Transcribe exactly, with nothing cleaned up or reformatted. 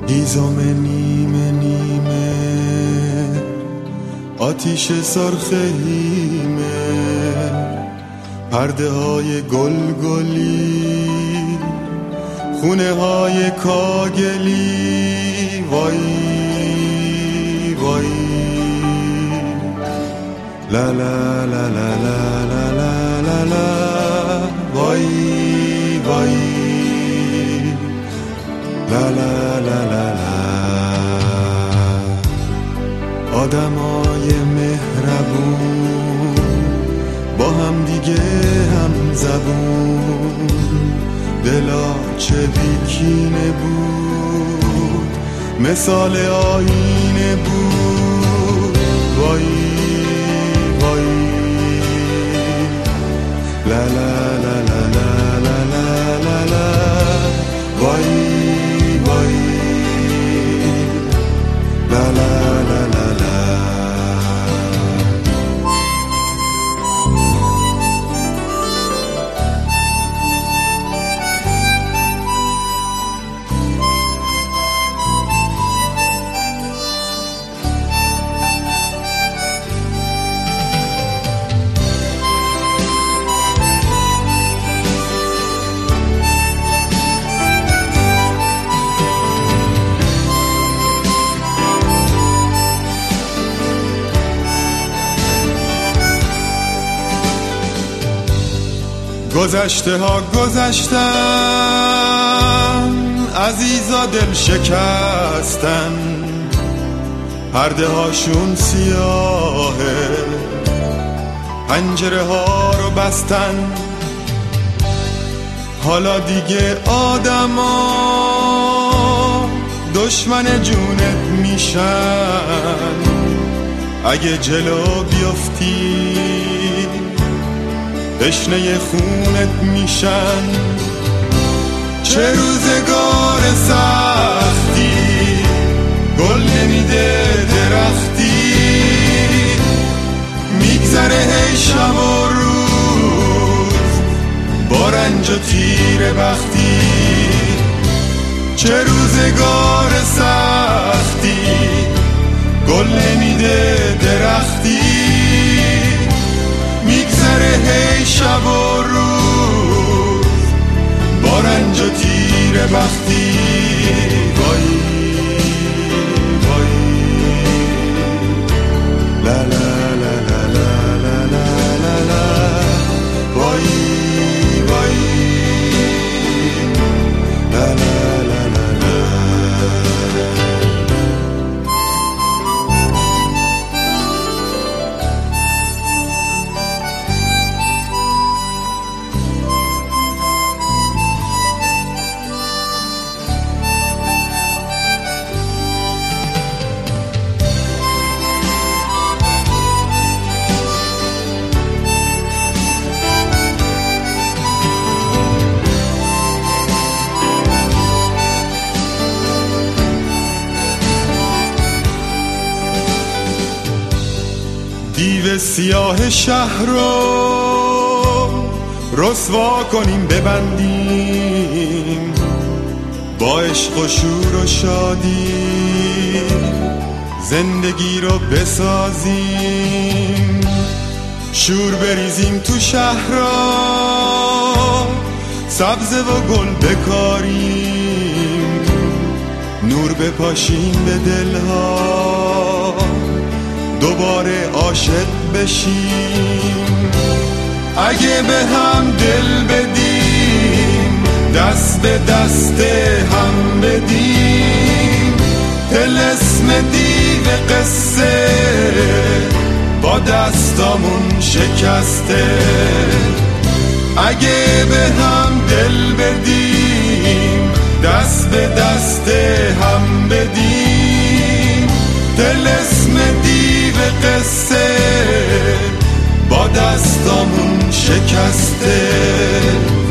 هیزم نیمه نیمه آتیش سرخیمه پرده های گل گلی خونه های کاگلی وای وای لا لا لا لا لا لا لا لا وای وای لا لا لا لا لا آدمای مهربون با هم دیگه هم زبون دلا چه بیکینه بود مثال آینه بود وای وای لا لا لا لا لا لا لا لا وای وای لا لا لا لا لا گذشته ها گذشتن عزیزا دل شکستن پرده هاشون سیاهه پنجره ها رو بستن حالا دیگه آدما دشمن جونت میشن اگه جلو بیفتی تشنه خونت میشن چه روزگار سختی گل نمیده درختی میگذره هی شب و روز با رنج و تیر بختی چه روزگار سختی گل نمیده درختی میگذره هی شب و روز با رنج و تیر بختی وای وای لا لا لا لا لا لا لا لا وای وای لا لا لا لا لا دیو سیاه شهر رو رسوا کنیم ببندیم با عشق و شور و شادی زندگی رو بسازیم شور بریزیم تو شهرها سبزه و گل بکاریم نور بپاشیم به دلها دوباره عاشق بشیم اگه به هم دل بدیم دست به دست هم بدیم طلسم دیو قصه با دستامون شکسته اگه به هم دل بدیم دست به دست هم بدیم طلسم دیو قصه با دستامون شکسته